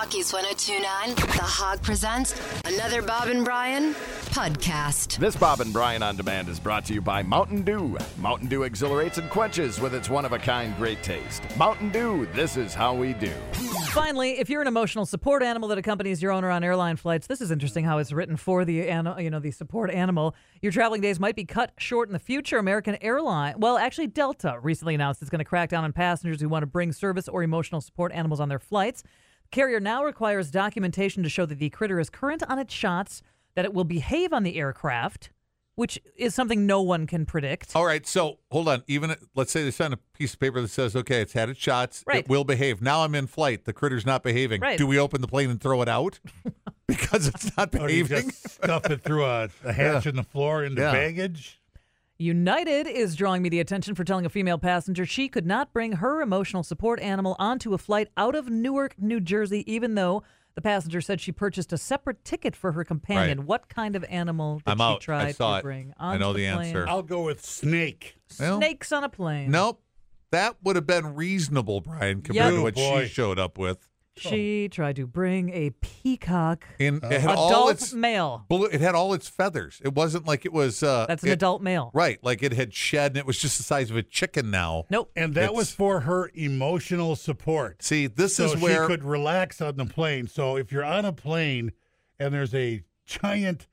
Rockies 102.9, The Hog presents another Bob and Brian podcast. This Bob and Brian On Demand is brought to you by Mountain Dew. Mountain Dew exhilarates and quenches with its one-of-a-kind great taste. Mountain Dew, this is how we do. Finally, if you're an emotional support animal that accompanies your owner on airline flights, this is interesting how it's written for the the support animal. Your traveling days might be cut short in the future. American Airlines, well, actually Delta recently announced it's going to crack down on passengers who want to bring service or emotional support animals on their flights. The carrier now requires documentation to show that the critter is current on its shots, that it will behave on the aircraft, which is something no one can predict. All right, so hold on. Even let's say they send a piece of paper that says, okay, it's had its shots. Right. It will behave. Now I'm in flight. The critter's not behaving. Right. Do we open the plane and throw it out? Because it's not Or do you behaving? just stuff it through a hatch in the floor into baggage? United is drawing media attention for telling a female passenger she could not bring her emotional support animal onto a flight out of Newark, New Jersey, even though the passenger said she purchased a separate ticket for her companion. Right. What kind of animal did I'm she out. try I saw to it. bring I onto know the plane? answer. I'll go with snake. Well, Snakes on a plane. Nope. That would have been reasonable, Brian, compared Yep. to what Boy. she showed up with. She tried to bring a peacock, It had all adult its male. it had all its feathers. It wasn't like it was. That's an adult male. Right, like it had shed, and it was just the size of a chicken now. Nope. And that was for her emotional support. See, this So is where she could relax on the plane. So if you're on a plane and there's a giant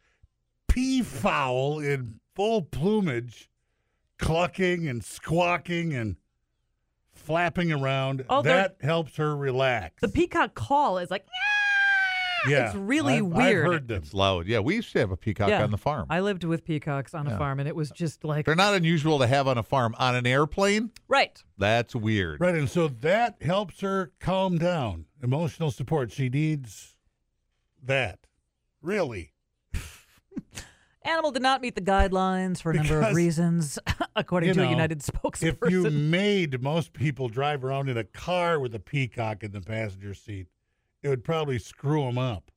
peafowl in full plumage clucking and squawking and flapping around, Oh, that helps her relax. The peacock call is like, yeah, it's really I've weird. heard them. it's loud. Yeah, we used to have a peacock on the farm. I lived with peacocks on a farm, and it was just like, They're not unusual to have on a farm. On an airplane, right. that's weird. Right, and so that helps her calm down. Emotional support. She needs that. Really. Animal did not meet the guidelines for a number of Because, reasons, according to a United spokesperson. If you made most people drive around in a car with a peacock in the passenger seat, it would probably screw them up.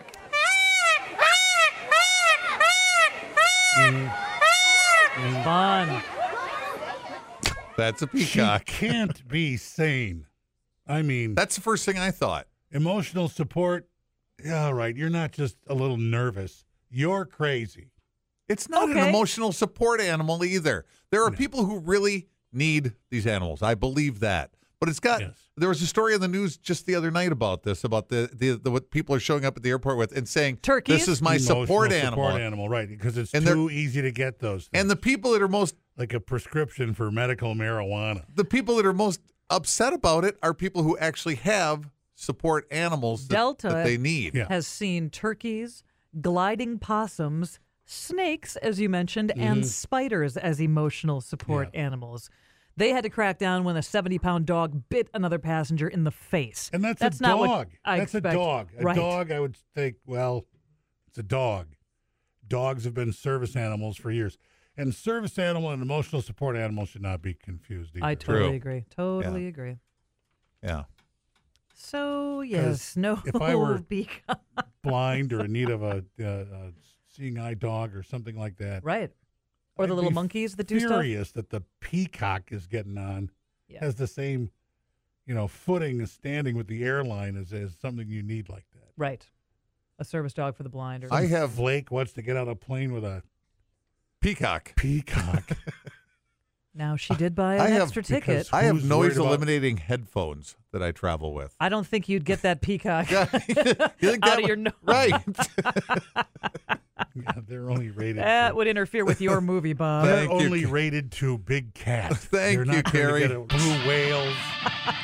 Fun. That's a She peacock. can't be sane. I mean, That's the first thing I thought. emotional support, yeah, all right, you're not just a little nervous. You're crazy. It's not an Okay. emotional support animal either. There are people who really need these animals. I believe that. But it's got. Yes. There was a story in the news just the other night about this, about the what people are showing up at the airport with and saying, Turkeys? "This is my Emotional support animal." Support animal, right, because it's And they're- too easy to get those things. And the people that are most like a prescription for medical marijuana. upset about it are people who actually have support animals Delta that they need. Yeah. has seen turkeys, gliding possums, snakes, as you mentioned, and spiders as emotional support animals. They had to crack down when a 70-pound dog bit another passenger in the face. And that's a not what dog. I That's expect. a dog. A Right. dog, I would think, well, it's a dog. Dogs have been service animals for years. And service animal and emotional support animal should not be confused either. I totally True. agree. Totally agree. Yeah. So, yes, no if I were- peacock. Blind or in need of a seeing eye dog or something like that. Right. Or the I'd little be monkeys that do stuff. furious that the peacock is getting on, Yeah. has the same, footing and standing with the airline as something you need like that. Right. A service dog for the blind. Or I have Blake wants to get on a plane with a peacock. peacock. Now, she did buy I an have- extra ticket. because- I have Who's noise worried about- eliminating headphones that I travel with. I don't think you'd get that peacock You think out that of your would- nose. Right. Yeah, they're only rated. That for- would interfere with your movie, Bob. They're Thank you, only Ca- rated to big cats. Thank They're you, not going to Carrie. get blue whales.